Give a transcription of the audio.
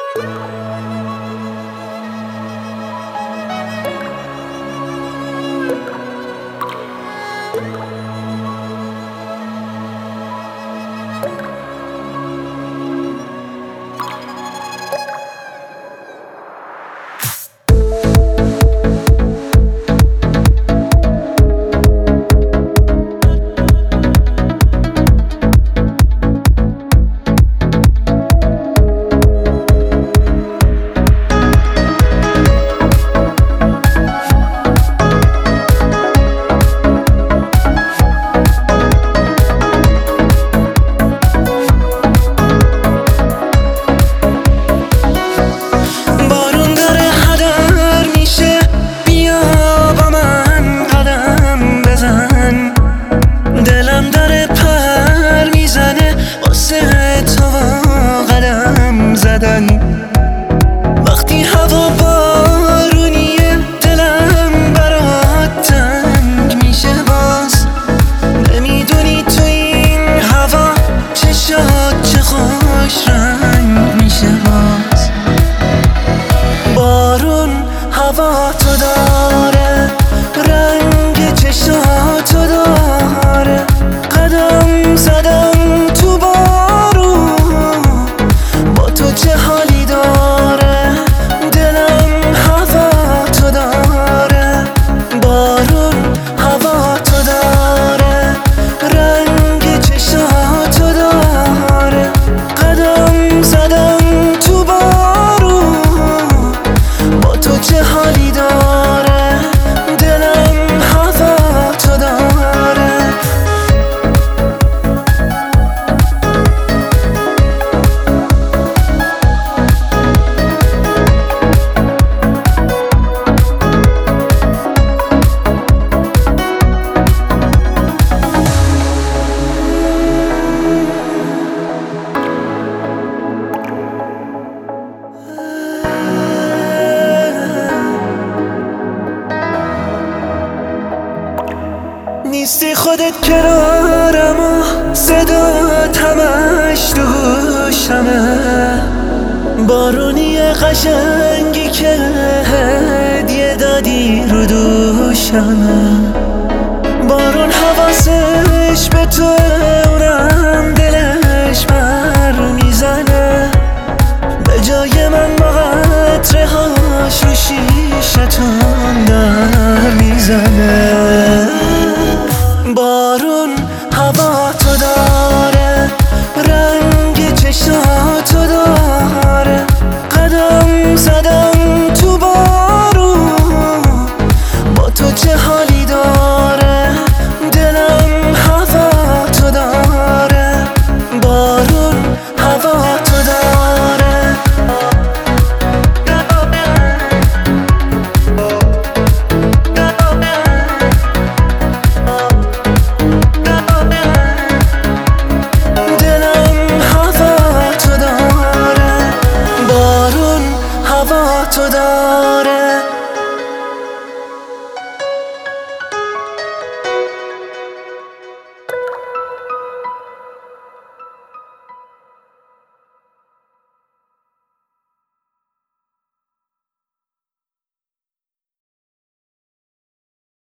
دلم داره پر میزنه واسه تو قدم زدن. وقتی هوا بارونیه دلم برات تنگ میشه باز. نمیدونی تو این هوا چشات چه خوش رنگ میشه باز. بارون هوا تو داره، رنگ چشاتو داره. قدم زدم تو بارون، با تو چه حالی داره. دلم هوا تو داره، بارون هوا تو داره. رنگ چشاتو داره. قدم زدم تو بارون، با تو چه حالی داره. دلم هوا تو داره. نیستی خودت کنارم و صدات همش تو گوشمه. بارونی قشنگی که هدیه دادی رو دوشمه. بارون حواسش به تو، اونم دلش بر میزنه. به جای من با قطره هاش رو شیشتون در میزنه.